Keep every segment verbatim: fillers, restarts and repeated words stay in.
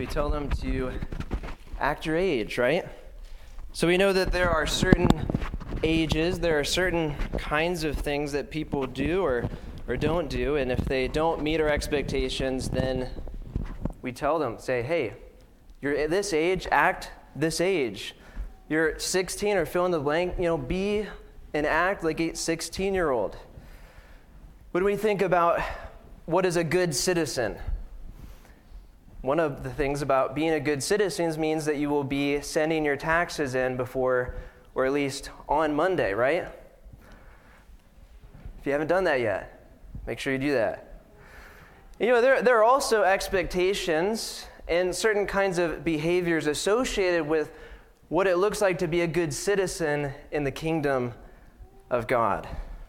we tell them to act your age, right? So we know that there are certain ages, there are certain kinds of things that people do or, or don't do, and if they don't meet our expectations, then we tell them, say, hey, you're at this age, act this age. You're sixteen or fill in the blank, you know, be and act like a sixteen-year-old. When we think about what is a good citizen, one of the things about being a good citizen means that you will be sending your taxes in before, or at least on Monday, right? If you haven't done that yet, make sure you do that. You know, there, there are also expectations and certain kinds of behaviors associated with what it looks like to be a good citizen in the kingdom of God.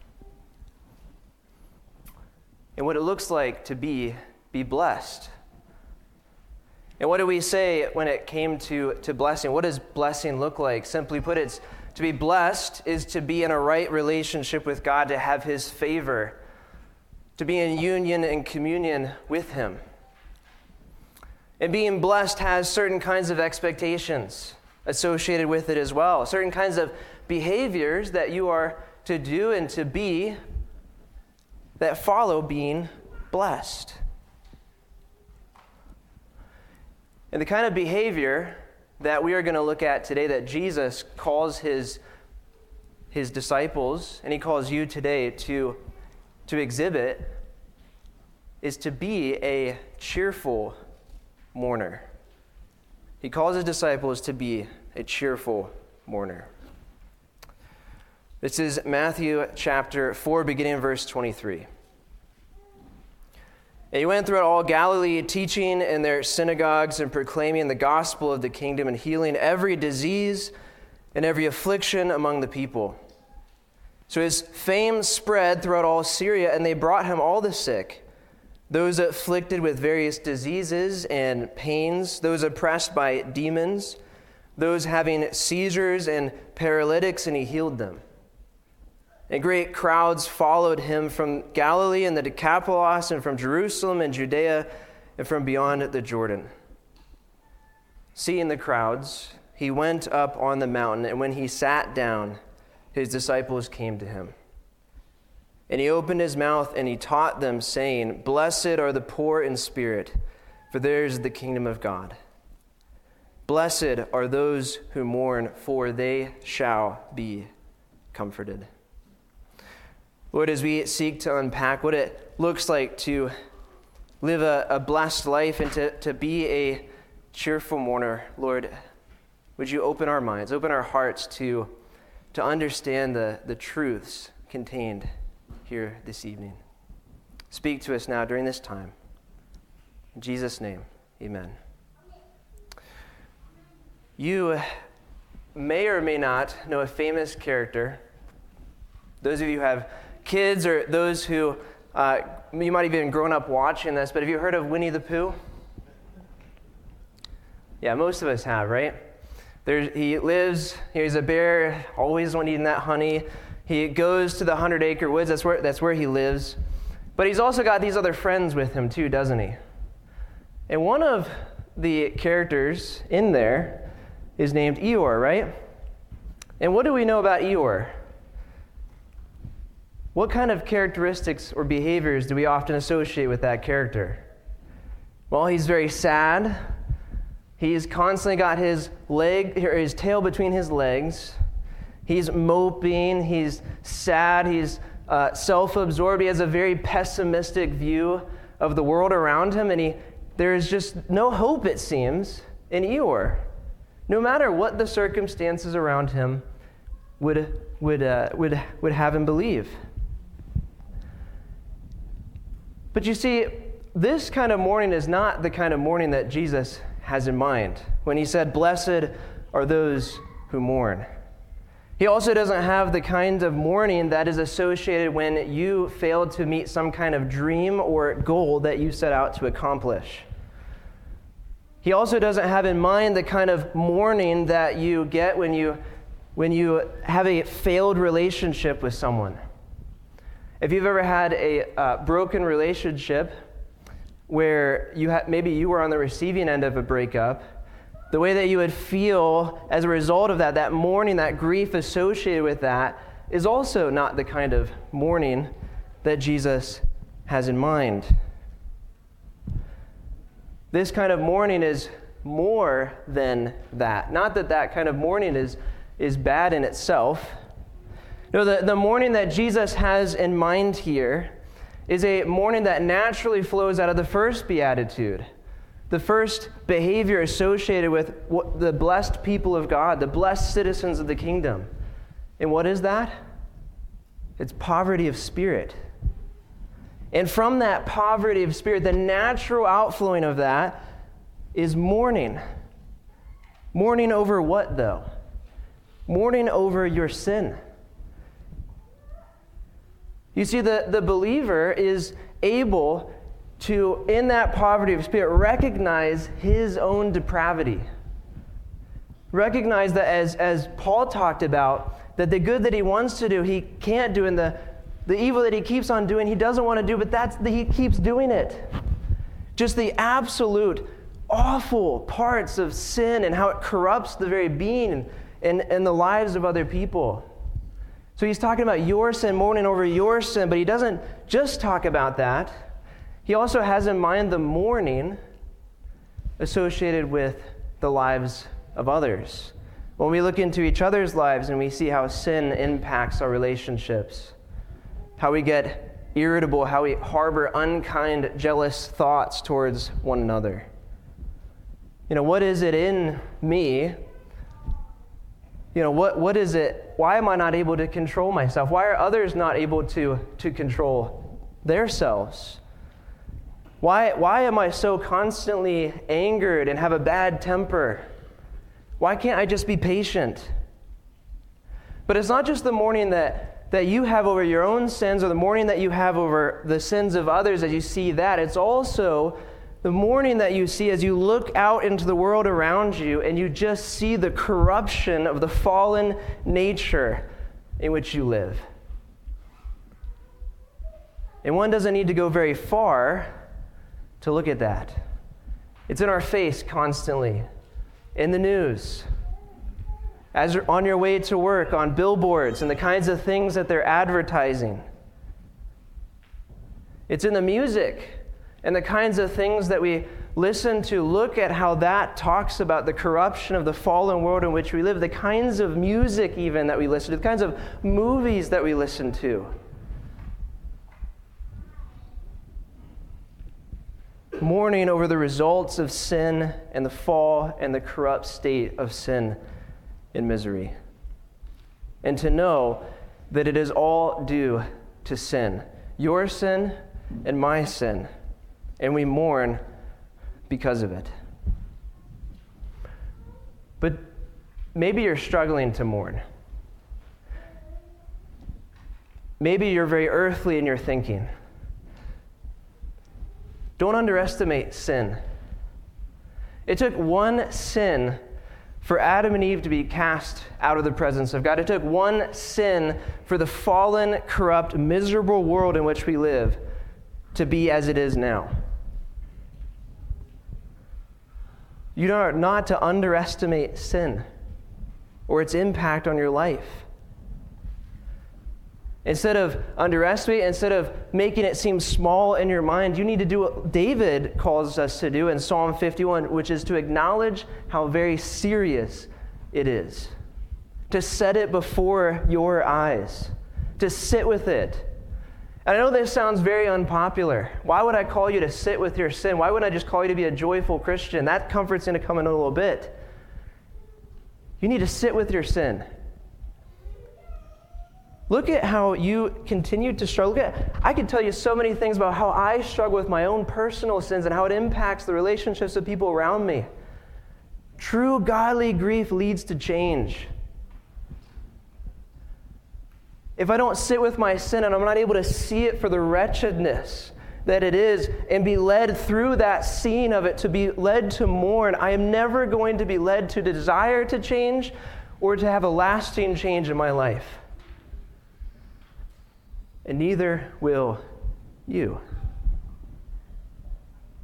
And what it looks like to be, be blessed. And what do we say when it came to, to blessing? What does blessing look like? Simply put, it's to be blessed is to be in a right relationship with God, to have His favor, to be in union and communion with Him. And being blessed has certain kinds of expectations associated with it as well, certain kinds of behaviors that you are to do and to be that follow being blessed. And the kind of behavior that we are going to look at today that Jesus calls his, his disciples, and He calls you today to, to exhibit, is to be a cheerful mourner. He calls His disciples to be a cheerful mourner. This is Matthew chapter four, beginning in verse twenty-three. And He went throughout all Galilee, teaching in their synagogues and proclaiming the gospel of the kingdom and healing every disease and every affliction among the people. So His fame spread throughout all Syria, and they brought Him all the sick, those afflicted with various diseases and pains, those oppressed by demons, those having seizures and paralytics, and He healed them. And great crowds followed Him from Galilee and the Decapolis, and from Jerusalem and Judea, and from beyond the Jordan. Seeing the crowds, He went up on the mountain, and when He sat down, His disciples came to Him. And He opened His mouth, and He taught them, saying, Blessed are the poor in spirit, for theirs is the kingdom of God. Blessed are those who mourn, for they shall be comforted. Lord, as we seek to unpack what it looks like to live a, a blessed life and to, to be a cheerful mourner, Lord, would You open our minds, open our hearts to, to understand the, the truths contained here this evening. Speak to us now during this time. In Jesus' name, amen. You may or may not know a famous character. Those of you who have kids or those who, uh, you might have even grown up watching this, but have you heard of Winnie the Pooh? Yeah, most of us have, right? There's, he lives, he's a bear, always wanting eating that honey. He goes to the Hundred Acre Woods, that's where, that's where he lives. But he's also got these other friends with him too, doesn't he? And one of the characters in there is named Eeyore, right? And what do we know about Eeyore? What kind of characteristics or behaviors do we often associate with that character? Well, he's very sad. He's constantly got his leg, or his tail between his legs. He's moping. He's sad. He's uh, self-absorbed. He has a very pessimistic view of the world around him, and he there is just no hope, it seems, in Eeyore. No matter what the circumstances around him would would uh, would would have him believe. But you see, this kind of mourning is not the kind of mourning that Jesus has in mind when He said, Blessed are those who mourn. He also doesn't have the kind of mourning that is associated when you failed to meet some kind of dream or goal that you set out to accomplish. He also doesn't have in mind the kind of mourning that you get when you, when you have a failed relationship with someone. If you've ever had a uh, broken relationship, where you ha- maybe you were on the receiving end of a breakup, the way that you would feel as a result of that, that mourning, that grief associated with that, is also not the kind of mourning that Jesus has in mind. This kind of mourning is more than that. Not that that kind of mourning is, is bad in itself. No, the, the mourning that Jesus has in mind here is a mourning that naturally flows out of the first beatitude, the first behavior associated with what, the blessed people of God, the blessed citizens of the kingdom. And what is that? It's poverty of spirit. And from that poverty of spirit, the natural outflowing of that is mourning. Mourning over what, though? Mourning over your sin. You see, the, the believer is able to, in that poverty of spirit, recognize his own depravity. Recognize that, as, as Paul talked about, that the good that he wants to do, he can't do, and the, the evil that he keeps on doing, he doesn't want to do, but that's the, he keeps doing it. Just the absolute awful parts of sin and how it corrupts the very being and, and, and the lives of other people. So he's talking about your sin, mourning over your sin, but he doesn't just talk about that. He also has in mind the mourning associated with the lives of others. When we look into each other's lives and we see how sin impacts our relationships, how we get irritable, how we harbor unkind, jealous thoughts towards one another. You know, what is it in me? You know, what, what is it? Why am I not able to control myself? Why are others not able to, to control themselves? Why, why am I so constantly angered and have a bad temper? Why can't I just be patient? But it's not just the mourning that, that you have over your own sins or the mourning that you have over the sins of others as you see that. It's also the mourning that you see as you look out into the world around you and you just see the corruption of the fallen nature in which you live. And one doesn't need to go very far to look at that. It's in our face constantly, in the news, as you're on your way to work, on billboards and the kinds of things that they're advertising. It's in the music and the kinds of things that we listen to. Look at how that talks about the corruption of the fallen world in which we live, the kinds of music even that we listen to, the kinds of movies that we listen to. Mourning over the results of sin and the fall and the corrupt state of sin and misery. And to know that it is all due to sin, your sin and my sin. And we mourn because of it. But maybe you're struggling to mourn. Maybe you're very earthly in your thinking. Don't underestimate sin. It took one sin for Adam and Eve to be cast out of the presence of God. It took one sin for the fallen, corrupt, miserable world in which we live to be as it is now. You are not to underestimate sin or its impact on your life. Instead of underestimating, instead of making it seem small in your mind, you need to do what David calls us to do in Psalm fifty-one, which is to acknowledge how very serious it is. To set it before your eyes. To sit with it. And I know this sounds very unpopular. Why would I call you to sit with your sin? Why wouldn't I just call you to be a joyful Christian? That comfort's going to come in a little bit. You need to sit with your sin. Look at how you continue to struggle. Look at, I could tell you so many things about how I struggle with my own personal sins and how it impacts the relationships of people around me. True godly grief leads to change. If I don't sit with my sin and I'm not able to see it for the wretchedness that it is and be led through that scene of it, to be led to mourn, I am never going to be led to desire to change or to have a lasting change in my life. And neither will you.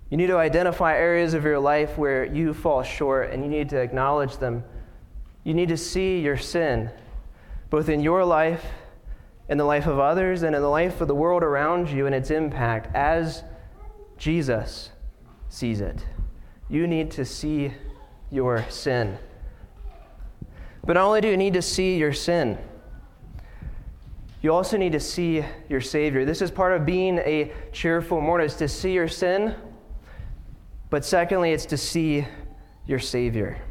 You need to identify areas of your life where you fall short, and you need to acknowledge them. You need to see your sin, both in your life, in the life of others, and in the life of the world around you and its impact as Jesus sees it. You need to see your sin. But not only do you need to see your sin, you also need to see your Savior. This is part of being a cheerful mourner, is to see your sin, but secondly, it's to see your Savior.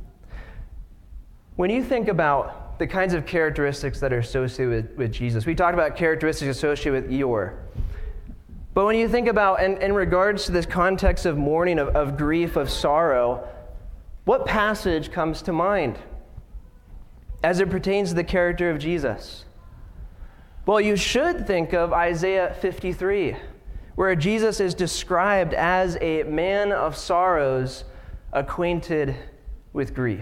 When you think about the kinds of characteristics that are associated with, with Jesus, we talked about characteristics associated with Eeyore. But when you think about, in, in regards to this context of mourning, of, of grief, of sorrow, what passage comes to mind as it pertains to the character of Jesus? Well, you should think of Isaiah fifty-three, where Jesus is described as a man of sorrows, acquainted with grief.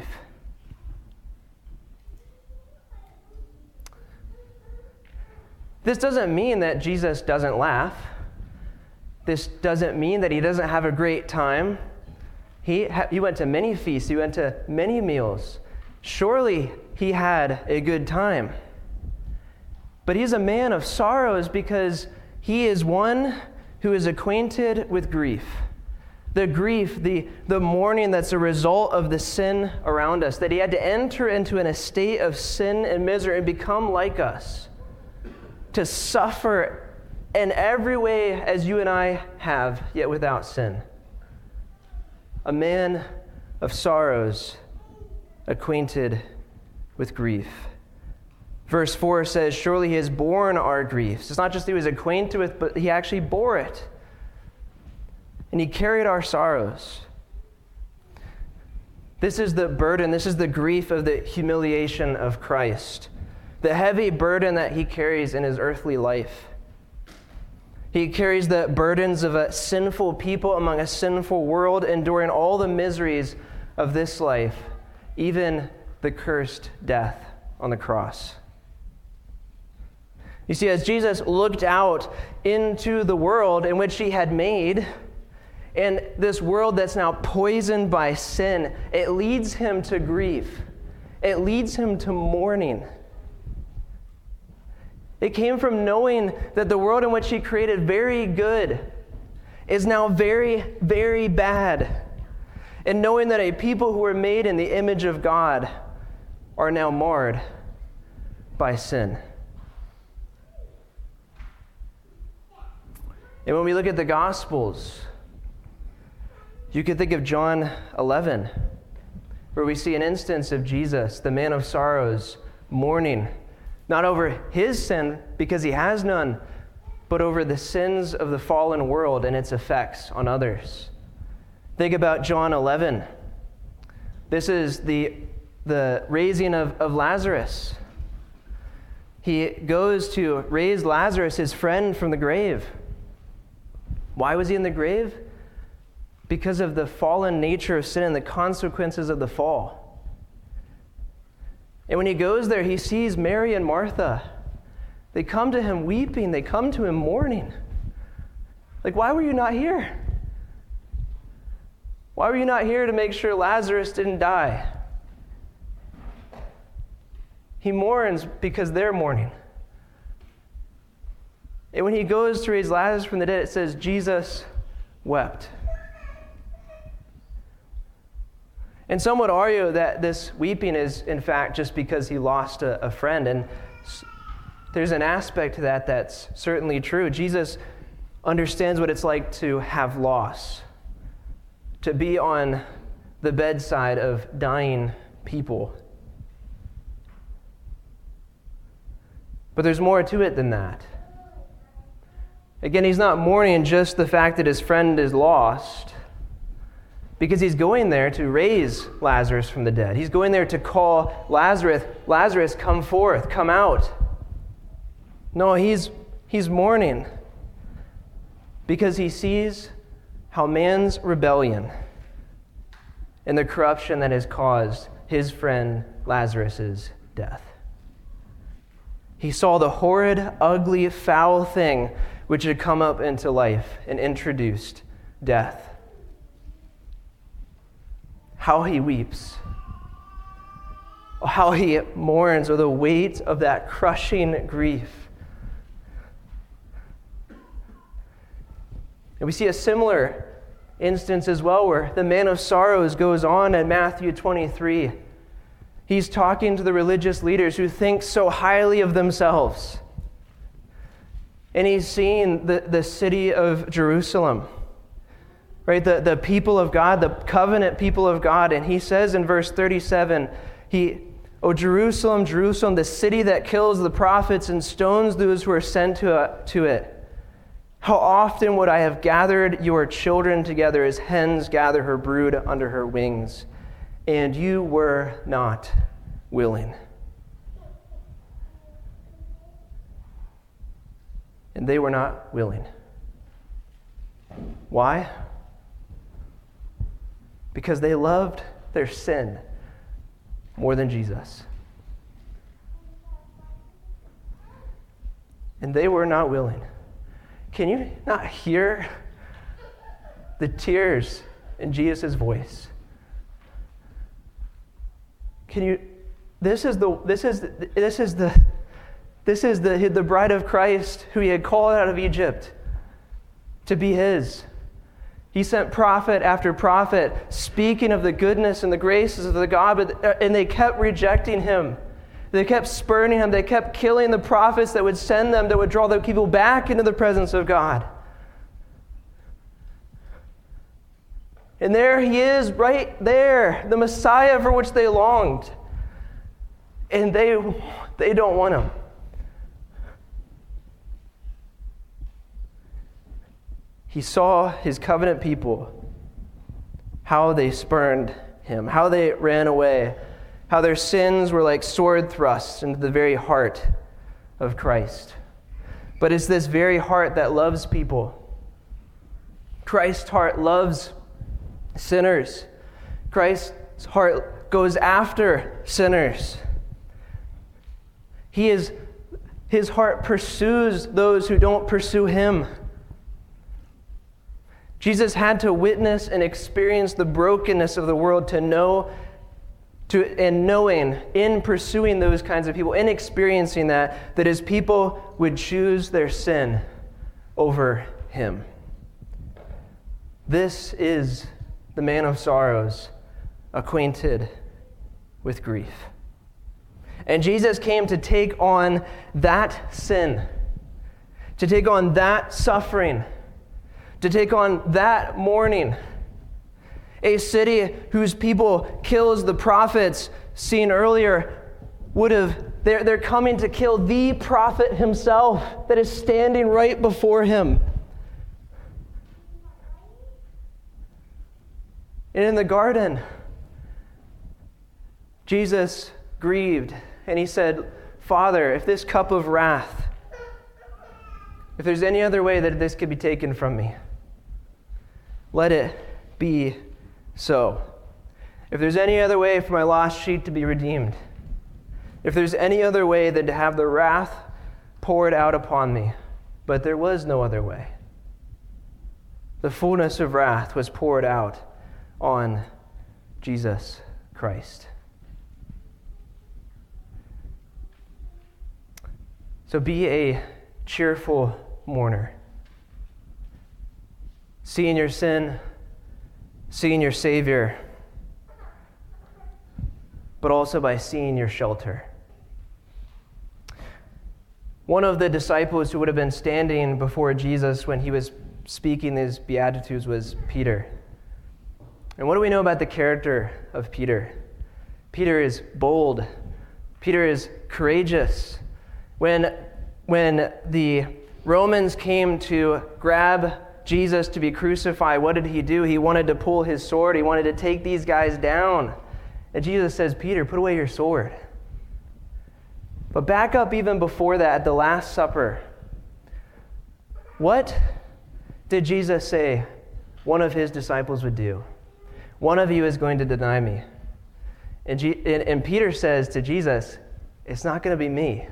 This doesn't mean that Jesus doesn't laugh. This doesn't mean that he doesn't have a great time. He, ha- he went to many feasts. He went to many meals. Surely he had a good time. But he's a man of sorrows because he is one who is acquainted with grief. The grief, the, the mourning that's a result of the sin around us, that he had to enter into an estate of sin and misery and become like us, to suffer in every way as you and I have, yet without sin. A man of sorrows, acquainted with grief. Verse four says, surely he has borne our griefs. It's not just he was acquainted with, but he actually bore it. And he carried our sorrows. This is the burden, this is the grief of the humiliation of Christ. The heavy burden that he carries in his earthly life. He carries the burdens of a sinful people among a sinful world, enduring all the miseries of this life, even the cursed death on the cross. You see, as Jesus looked out into the world in which he had made, and this world that's now poisoned by sin, it leads him to grief. It leads him to mourning. It came from knowing that the world in which he created, very good, is now very, very bad. And knowing that a people who were made in the image of God are now marred by sin. And when we look at the Gospels, you could think of John eleven, where we see an instance of Jesus, the man of sorrows, mourning, not over his sin, because he has none, but over the sins of the fallen world and its effects on others. Think about John eleven. This is the, the raising of, of Lazarus. He goes to raise Lazarus, his friend, from the grave. Why was he in the grave? Because of the fallen nature of sin and the consequences of the fall. And when he goes there, he sees Mary and Martha. They come to him weeping. They come to him mourning. Like, why were you not here? Why were you not here to make sure Lazarus didn't die? He mourns because they're mourning. And when he goes to raise Lazarus from the dead, it says Jesus wept. And some would argue that this weeping is, in fact, just because he lost a, a friend. And there's an aspect to that that's certainly true. Jesus understands what it's like to have loss, to be on the bedside of dying people. But there's more to it than that. Again, he's not mourning just the fact that his friend is lost, because he's going there to raise Lazarus from the dead. He's going there to call Lazarus, Lazarus, come forth, come out. No, he's, he's mourning because he sees how man's rebellion and the corruption that has caused his friend Lazarus' death. He saw the horrid, ugly, foul thing which had come up into life and introduced death. How he weeps. How he mourns, or the weight of that crushing grief. And we see a similar instance as well where the man of sorrows goes on in Matthew twenty-three. He's talking to the religious leaders who think so highly of themselves. And he's seeing the, the city of Jerusalem, right? The, the people of God, the covenant people of God. And he says in verse thirty-seven, he, "O Jerusalem, Jerusalem, the city that kills the prophets and stones those who are sent to, uh, to it. How often would I have gathered your children together as hens gather her brood under her wings, and you were not willing." And they were not willing. Why? Because they loved their sin more than Jesus. And they were not willing. Can you not hear the tears in Jesus' voice? Can you? This is the. This is. This is the. This is the the bride of Christ who he had called out of Egypt to be his. He sent prophet after prophet speaking of the goodness and the graces of the God, and they kept rejecting him. They kept spurning him. They kept killing the prophets that would send them, that would draw the people back into the presence of God. And there he is, right there, the Messiah for which they longed. And they, they don't want him. He saw his covenant people, how they spurned him, how they ran away, how their sins were like sword thrusts into the very heart of Christ. But it's this very heart that loves people. Christ's heart loves sinners. Christ's heart goes after sinners. He is, his heart pursues those who don't pursue him. Jesus had to witness and experience the brokenness of the world to know, to and knowing, in pursuing those kinds of people, in experiencing that, that his people would choose their sin over him. This is the man of sorrows, acquainted with grief. And Jesus came to take on that sin, to take on that suffering, to take on that mourning. A city whose people kills the prophets seen earlier would have, they're, they're coming to kill the prophet himself that is standing right before him. And in the garden, Jesus grieved and he said, "Father, if this cup of wrath, if there's any other way that this could be taken from me, let it be so. If there's any other way for my lost sheep to be redeemed, if there's any other way than to have the wrath poured out upon me," but there was no other way. The fullness of wrath was poured out on Jesus Christ. So be a cheerful mourner. Seeing your sin, seeing your Savior, but also by seeing your shelter. One of the disciples who would have been standing before Jesus when he was speaking these Beatitudes was Peter. And what do we know about the character of Peter? Peter is bold. Peter is courageous. When, when the Romans came to grab Jesus to be crucified, what did he do? He wanted to pull his sword. He wanted to take these guys down. And Jesus says, "Peter, put away your sword." But back up even before that, at the Last Supper, what did Jesus say one of his disciples would do? "One of you is going to deny me." And, G- and, and Peter says to Jesus, "It's not going to be me."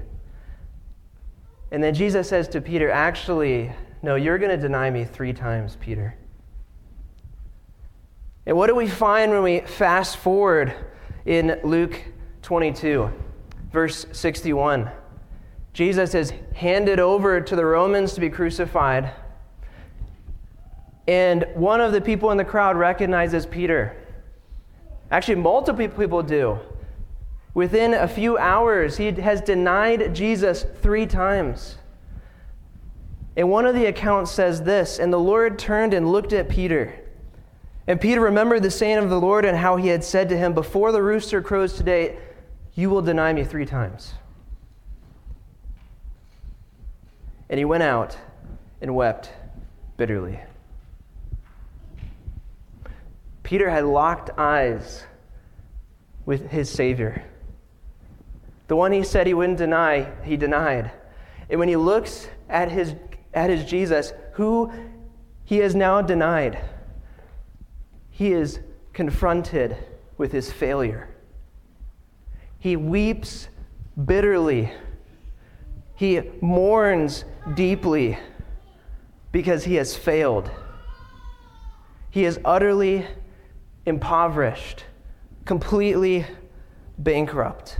And then Jesus says to Peter, "Actually, no, you're going to deny me three times, Peter." And what do we find when we fast forward in Luke twenty-two, verse sixty-one? Jesus is handed over to the Romans to be crucified. And one of the people in the crowd recognizes Peter. Actually, multiple people do. Within a few hours, he has denied Jesus three times. And one of the accounts says this, "And the Lord turned and looked at Peter. And Peter remembered the saying of the Lord and how he had said to him, 'Before the rooster crows today, you will deny me three times.' And he went out and wept bitterly." Peter had locked eyes with his Savior. The one he said he wouldn't deny, he denied. And when he looks at his, at his Jesus, who he has now denied, he is confronted with his failure. He weeps bitterly. He mourns deeply because he has failed. He is utterly impoverished, completely bankrupt.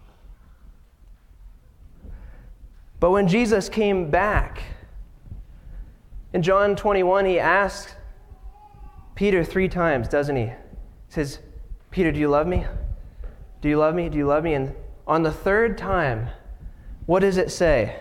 But when Jesus came back, in John twenty-one, he asks Peter three times, doesn't he? He says, "Peter, do you love me? Do you love me? Do you love me?" And on the third time, what does it say?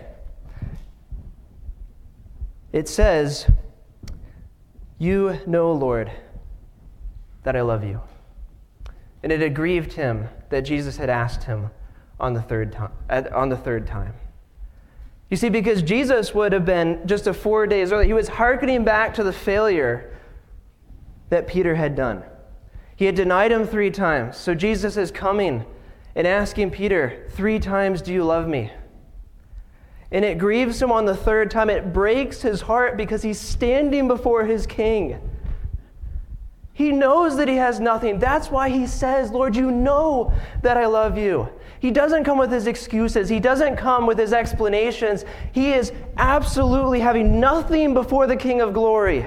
It says, "You know, Lord, that I love you." And it had grieved him that Jesus had asked him on the third time. On the third time. You see, because Jesus would have been just a four days earlier, he was hearkening back to the failure that Peter had done. He had denied him three times. So Jesus is coming and asking Peter, three times, "Do you love me?" And it grieves him on the third time. It breaks his heart because he's standing before his king. He knows that he has nothing. That's why he says, "Lord, you know that I love you." He doesn't come with his excuses. He doesn't come with his explanations. He is absolutely having nothing before the King of Glory.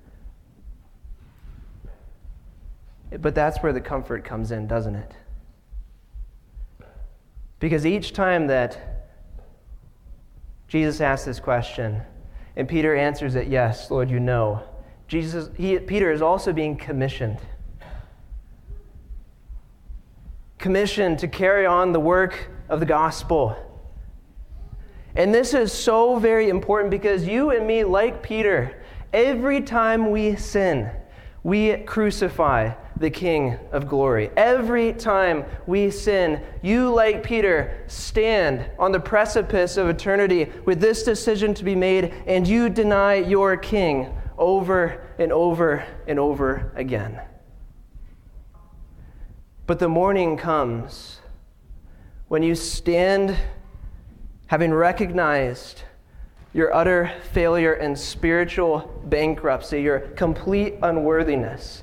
But that's where the comfort comes in, doesn't it? Because each time that Jesus asks this question, and Peter answers it, "Yes, Lord, you know," Jesus, he, Peter is also being commissioned. Commissioned to carry on the work of the gospel. And this is so very important because you and me, like Peter, every time we sin, we crucify the King of Glory. Every time we sin, you, like Peter, stand on the precipice of eternity with this decision to be made, and you deny your King over and over and over again. But the morning comes when you stand having recognized your utter failure and spiritual bankruptcy, your complete unworthiness.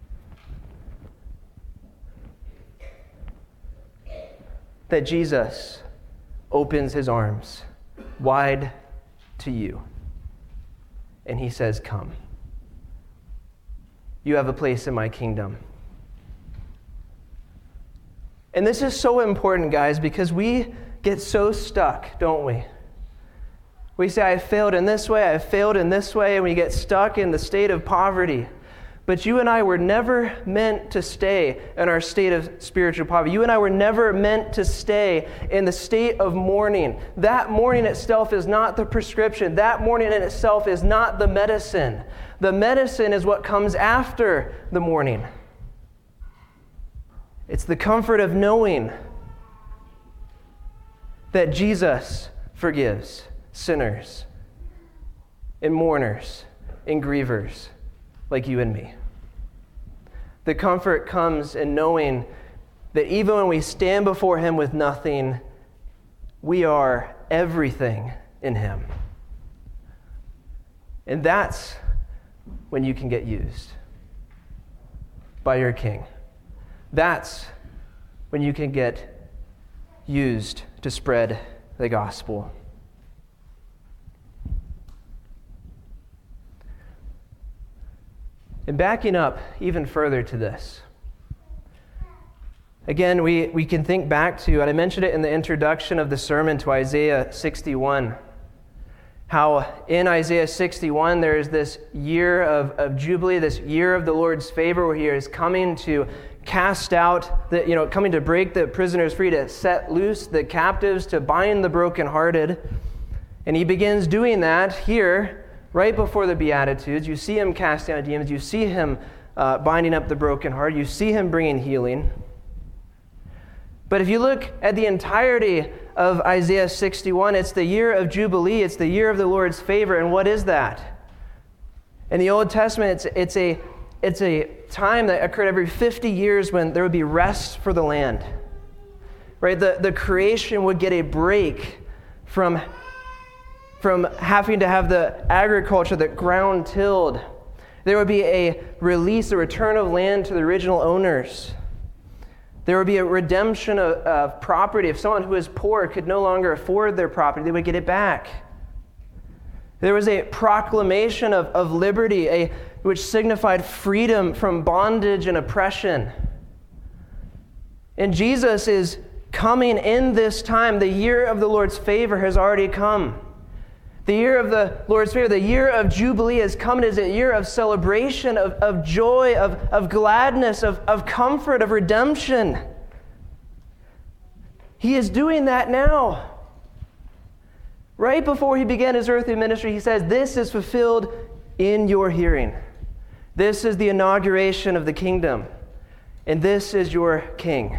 That Jesus opens his arms wide to you. And he says, "Come. You have a place in my kingdom." And this is so important, guys, because we get so stuck, don't we? We say, "I failed in this way, I failed in this way," and we get stuck in the state of poverty. But you and I were never meant to stay in our state of spiritual poverty. You and I were never meant to stay in the state of mourning. That mourning itself is not the prescription. That mourning in itself is not the medicine. The medicine is what comes after the mourning. It's the comfort of knowing that Jesus forgives sinners and mourners and grievers like you and me. The comfort comes in knowing that even when we stand before him with nothing, we are everything in him. And that's when you can get used by your King. That's when you can get used to spread the gospel. And backing up even further to this, again, we, we can think back to, and I mentioned it in the introduction of the sermon, to Isaiah sixty-one, how in Isaiah sixty-one there is this year of, of Jubilee, this year of the Lord's favor, where he is coming to cast out, the, you know, coming to break the prisoners free, to set loose the captives, to bind the brokenhearted. And he begins doing that here, right before the Beatitudes. You see him casting out demons. You see him uh, binding up the broken heart. You see him bringing healing. But if you look at the entirety of Isaiah sixty-one, it's the year of Jubilee. It's the year of the Lord's favor. And what is that? In the Old Testament, it's, it's, a, it's a time that occurred every fifty years when there would be rest for the land. Right? The, the creation would get a break from from having to have the agriculture, the ground tilled. There would be a release, a return of land to the original owners. There would be a redemption of, of property. If someone who is poor could no longer afford their property, they would get it back. There was a proclamation of, of liberty, a, which signified freedom from bondage and oppression. And Jesus is coming in this time. The year of the Lord's favor has already come. The year of the Lord's favor, the year of Jubilee has come. It is a year of celebration, of, of joy, of, of gladness, of, of comfort, of redemption. He is doing that now. Right before he began his earthly ministry, he says, "This is fulfilled in your hearing. This is the inauguration of the kingdom, and this is your king."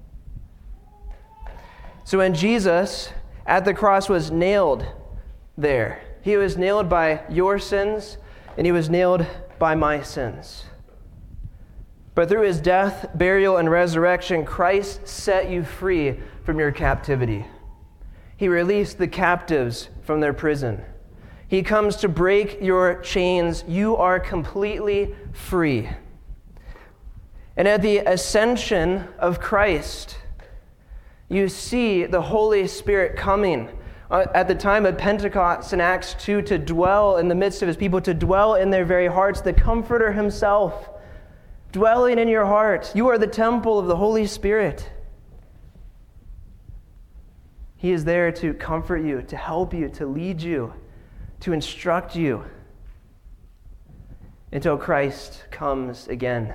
So when Jesus at the cross was nailed there, he was nailed by your sins, and he was nailed by my sins. But through his death, burial, and resurrection, Christ set you free from your captivity. He released the captives from their prison. He comes to break your chains. You are completely free. And at the ascension of Christ, you see the Holy Spirit coming at the time of Pentecost in Acts two to dwell in the midst of his people, to dwell in their very hearts, the Comforter himself dwelling in your heart. You are the temple of the Holy Spirit. He is there to comfort you, to help you, to lead you, to instruct you until Christ comes again,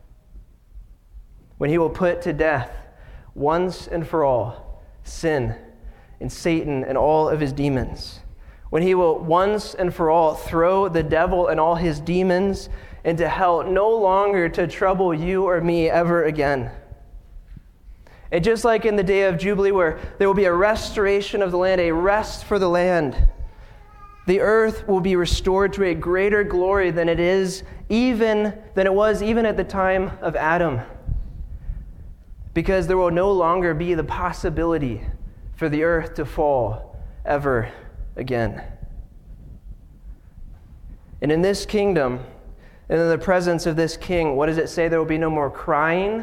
when he will put to death once and for all sin and Satan and all of his demons, when he will once and for all throw the devil and all his demons into hell, no longer to trouble you or me ever again. And just like in the day of Jubilee, where there will be a restoration of the land, a rest for the land, the earth will be restored to a greater glory than it is even than it was even at the time of Adam, because there will no longer be the possibility for the earth to fall ever again. And in this kingdom, and in the presence of this king, what does it say? There will be no more crying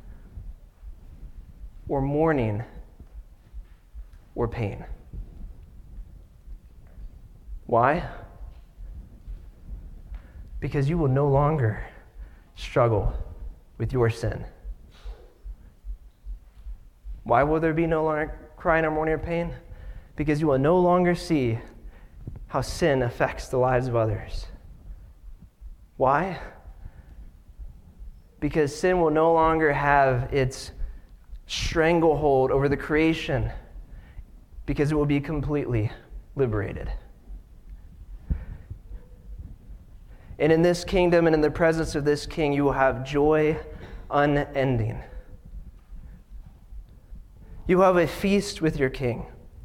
or mourning or pain. Why? Because you will no longer struggle with your sin. Why will there be no longer crying or mourning or pain? Because you will no longer see how sin affects the lives of others. Why? Because sin will no longer have its stranglehold over the creation, because it will be completely liberated. And in this kingdom and in the presence of this king, you will have joy unending. You will have a feast with your king.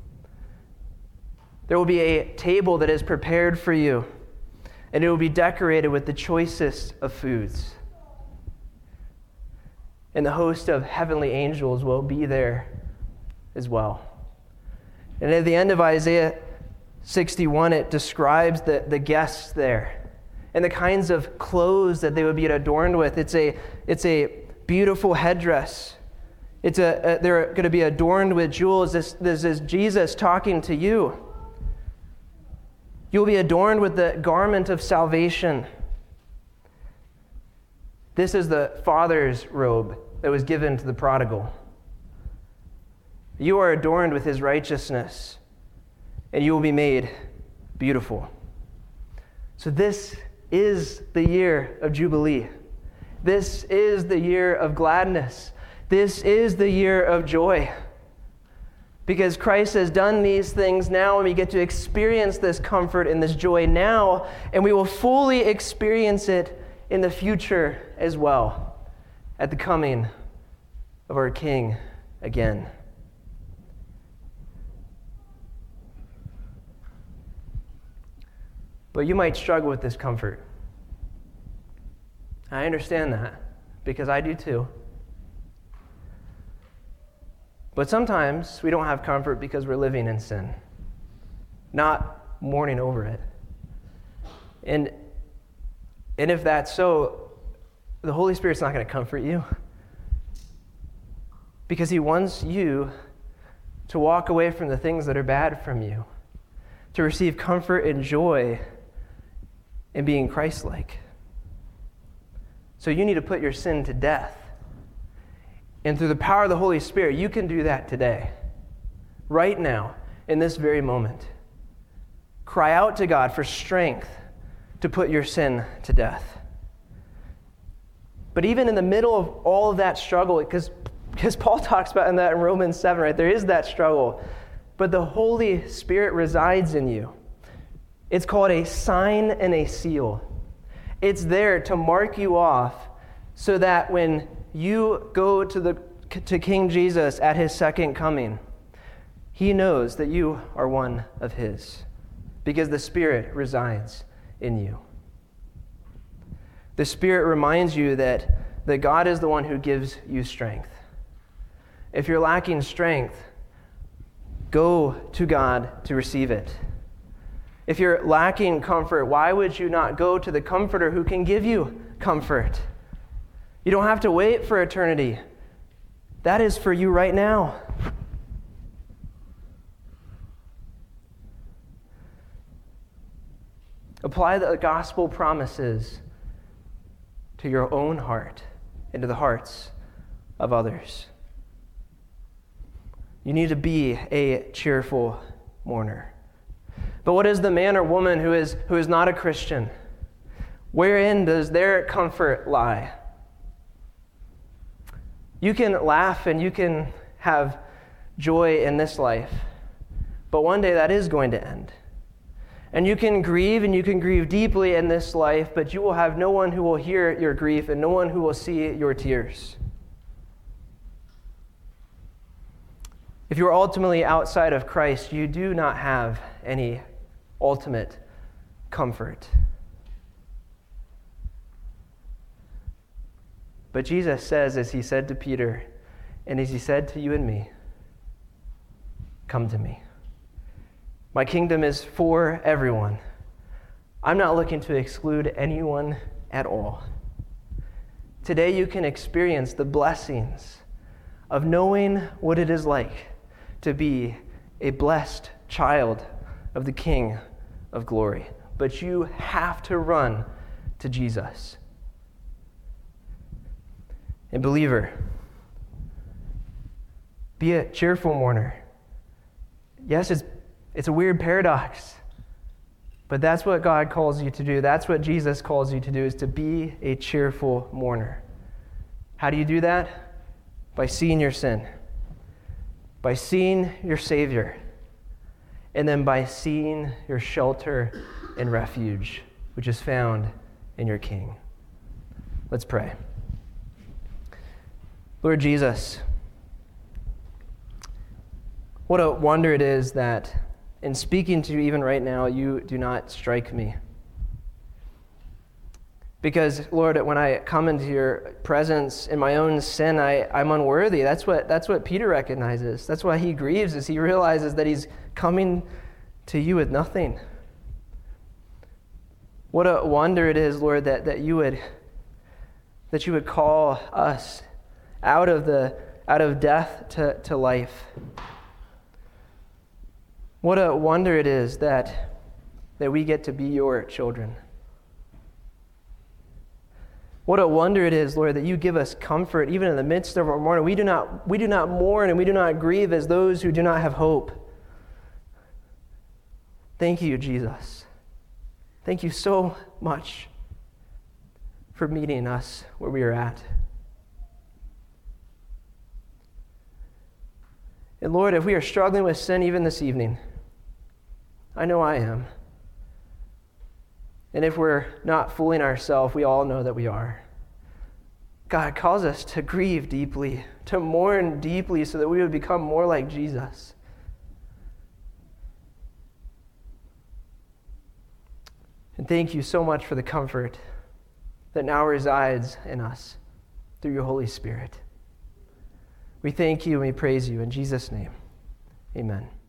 There will be a table that is prepared for you, and it will be decorated with the choicest of foods. And the host of heavenly angels will be there as well. And at the end of Isaiah sixty-one, it describes the, the guests there and the kinds of clothes that they would be adorned with. It's a, it's a beautiful headdress. It's a, a they're going to be adorned with jewels. This, this is Jesus talking to you. You'll be adorned with the garment of salvation. This is the Father's robe that was given to the prodigal. You are adorned with his righteousness, and you will be made beautiful. So this is the year of Jubilee. This is the year of gladness. This is the year of joy. Because Christ has done these things now, and we get to experience this comfort and this joy now, and we will fully experience it in the future as well, at the coming of our King again. But you might struggle with this comfort. I understand that, because I do too. But sometimes we don't have comfort because we're living in sin, not mourning over it. And, and if that's so, the Holy Spirit's not going to comfort you, because he wants you to walk away from the things that are bad from you, to receive comfort and joy in being Christ-like. So you need to put your sin to death. And through the power of the Holy Spirit, you can do that today, right now, in this very moment. Cry out to God for strength to put your sin to death. But even in the middle of all of that struggle, because because Paul talks about in that in Romans seven, right? There is that struggle. But the Holy Spirit resides in you. It's called a sign and a seal. It's there to mark you off so that when you go to the to King Jesus at his second coming, he knows that you are one of his, because the Spirit resides in you. The Spirit reminds you that, that God is the one who gives you strength. If you're lacking strength, go to God to receive it. If you're lacking comfort, why would you not go to the Comforter who can give you comfort? You don't have to wait for eternity. That is for you right now. Apply the gospel promises to your own heart and to the hearts of others. You need to be a cheerful mourner. But what is the man or woman who is who is not a Christian? Wherein does their comfort lie? You can laugh and you can have joy in this life, but one day that is going to end. And you can grieve and you can grieve deeply in this life, but you will have no one who will hear your grief and no one who will see your tears. If you are ultimately outside of Christ, you do not have any ultimate comfort. But Jesus says, as he said to Peter, and as he said to you and me, come to me. My kingdom is for everyone. I'm not looking to exclude anyone at all. Today you can experience the blessings of knowing what it is like to be a blessed child of the King of glory. But you have to run to Jesus. And believer, be a cheerful mourner. Yes, it's it's a weird paradox, but that's what God calls you to do. That's what Jesus calls you to do, is to be a cheerful mourner. How do you do that? By seeing your sin, by seeing your Savior, and then by seeing your shelter and refuge, which is found in your King. Let's pray. Lord Jesus, what a wonder it is that in speaking to you even right now, you do not strike me. Because, Lord, when I come into your presence in my own sin, I, I'm unworthy. That's what, that's what Peter recognizes. That's why he grieves, as he realizes that he's coming to you with nothing. What a wonder it is, Lord, that, that you would that you would call us out of the out of death to, to life. What a wonder it is that, that we get to be your children. What a wonder it is, Lord, that you give us comfort even in the midst of our mourning. We do not, we do not mourn and we do not grieve as those who do not have hope. Thank you, Jesus. Thank you so much for meeting us where we are at. And Lord, if we are struggling with sin even this evening, I know I am. And if we're not fooling ourselves, we all know that we are. God calls us to grieve deeply, to mourn deeply so that we would become more like Jesus. And thank you so much for the comfort that now resides in us through your Holy Spirit. We thank you and we praise you in Jesus' name. Amen.